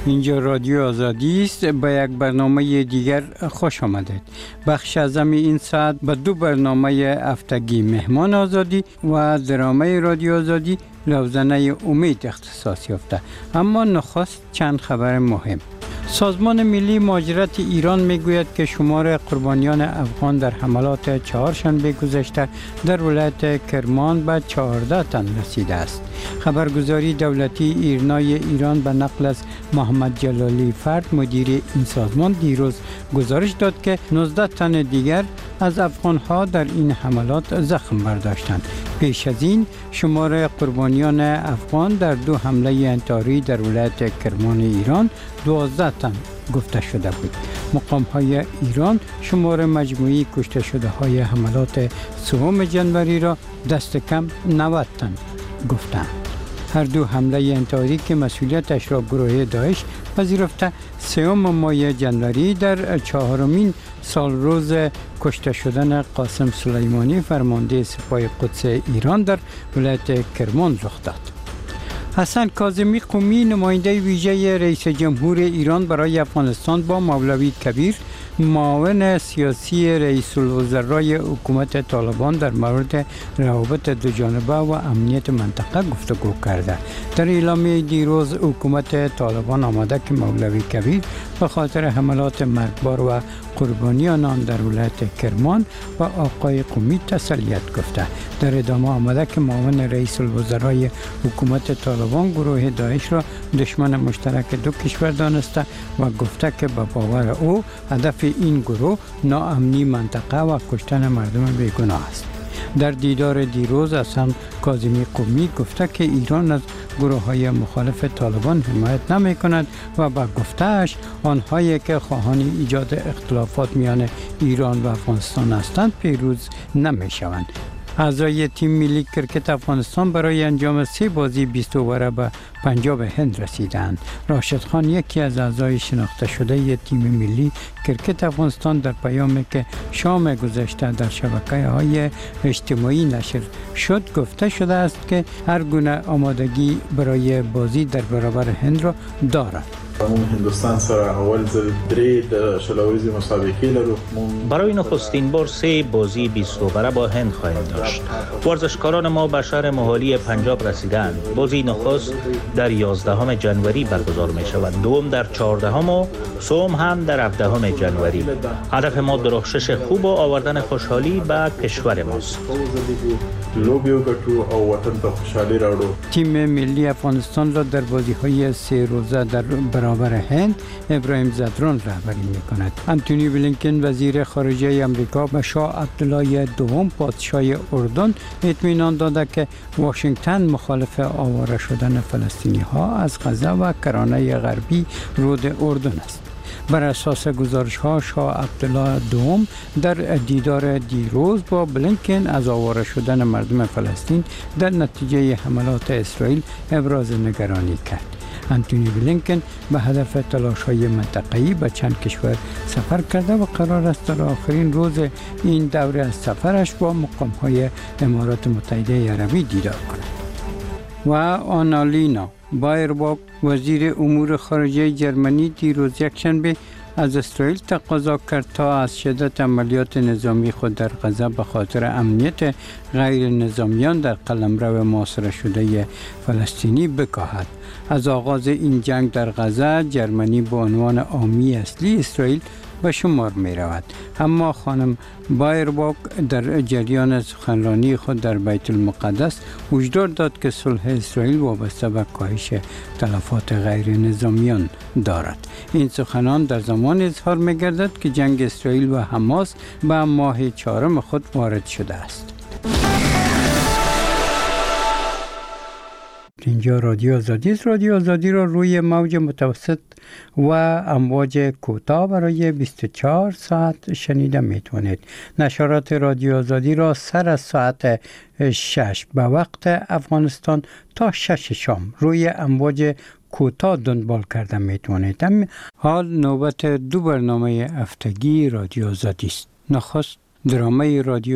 اینجا رادیو آزادی است. به یک برنامه دیگر خوش آمدید. بخش اعظم این ساعت به دو برنامه هفتگی مهمان آزادی و درامه رادیو آزادی لوزنه امید اختصاص یافته. اما نخست چند خبر مهم. سازمان ملی مهاجرت ایران میگوید که شمار قربانیان افغان در حملات چهارشنبه گذشته در ولایت کرمان به 14 تن رسیده است. خبرگزاری دولتی ایرنای ایران به نقل از محمد جلالی فرد مدیر این سازمان دیروز گزارش داد که 19 تن دیگر از افغانها در این حملات زخم برداشتند. پیش از این شمار قربانیان افغان در دو حمله انتحاری در ولایت کرمان ایران 12 تن گفته شده بود. مقام‌های ایران شمار مجموعی کشته شده های حملات سوم جنوری را دست کم 90 تن گفتند. هر دو حمله انتحاری که مسئولیتش را گروه داعش پذیرفته، سوم ماه جنوری در چهارمین سال روز کشته شدن قاسم سلیمانی فرمانده سپاه قدس ایران در ولایت کرمان رخ داد. حسن کاظمی قمی نماینده ویژه رئیس جمهور ایران برای افغانستان با مولوی کبیر معاون سیاسی رئیس الوزرای حکومت طالبان در مورد روابط دوجانبه و امنیت منطقه گفتگو کرده. در اعلامیه دیروز حکومت طالبان آمده که مولوی کبیر به خاطر حملات مرگبار و قربانیان آن در ولایت کرمان و آقای قمی تسلیت گفته. در ادامه آمده که معاون رئیس الوزرای حکومت طالبان گروه داعش را دشمن مشترک دو کشور دانسته و گفته که به باور او هدف این گروه ناامنی منطقه و کشتن مردم بیگناه است. در دیدار دیروز حسن کاظمی قمی گفته که ایران از گروه‌های مخالف طالبان حمایت نمی‌کند و با گفته‌اش آنهایی که خواهان ایجاد اختلافات میان ایران و افغانستان هستند پیروز نمی‌شوند. اعضای تیم ملی کرکت افغانستان برای انجام 3 بازی 20 اووره به پنجاب هند رسیدند. راشد خان یکی از اعضای شناخته شده تیم ملی کرکت افغانستان در پیامی که شام گذشته در شبکه‌های اجتماعی نشر شد گفته شده است که هر گونه آمادگی برای بازی در برابر هند را دارد. هندوستان سره اول ځل درې د شلوريزي مسابقې لرو. برای نخستین بار 3 بازی 20 اووره با هند خواهیم داشت. ورزشکاران ما به شهر موهالی پنجاب رسیدند. بازی نخست در 11 جنوری برگزار می شود. دوم در 14 و سوم هم در 17 جنوری. هدف ما درخشش خوب و آوردن خوشحالی به کشور ماست. لوبیو ګټو او وطن ته خوشحالي راوړو. تیم ملی افغانستان را در بازی‌های 3 روزه در برابر هند ابراهیم زدران رهبری می‌کند. انتونی بلینکن وزیر خارجه آمریکا به شاه عبدالله دوم پادشاه اردن اطمینان داده که واشنگتن مخالف آواره شدن فلسطینی‌ها از غزه و کرانه غربی رود اردن است. بر اساس گزارش‌ها شاه عبدالله دوم در دیدار دیروز با بلینکن از آواره شدن مردم فلسطین در نتیجه حملات اسرائیل ابراز نگرانی کرد. انتونی بلینکن به هدف تلاش‌های منطقه‌ای به چند کشور سفر کرده و قرار است در آخرین روز این دوره از سفرش با مقام‌های امارات متحده عربی دیدار کند. و آنالینا بایرباک وزیر امور خارجه جرمنی دیروز یکشنبه از اسرائیل تقاضا کرد تا از شدت عملیات نظامی خود در غزه به خاطر امنیت غیر نظامیان در قلمرو محاصره شده فلسطینی بکاهد. از آغاز این جنگ در غزه جرمنی به عنوان حامی اصلی اسرائیل به شمار می رود. اما خانم بایرباک در جریان سخنرانی خود در بیت المقدس هشدار داد که صلح اسرائیل وابسته به کاهش تلفات غیر نظامیان دارد. این سخنان در زمان اظهار می گردد که جنگ اسرائیل و حماس به ماه 4 خود وارد شده است. اینجا رادیو آزادی است. رادیو آزادی را روی موج متوسط و امواج کوتاه برای 24 ساعت شنیده میتونید. نشرات رادیو آزادی را سر از ساعت 6 به وقت افغانستان تا 6 شام روی امواج کوتاه دنبال کرده میتونید. حال نوبت 2 برنامه هفتگی رادیو آزادی است. نخست درامه رادیو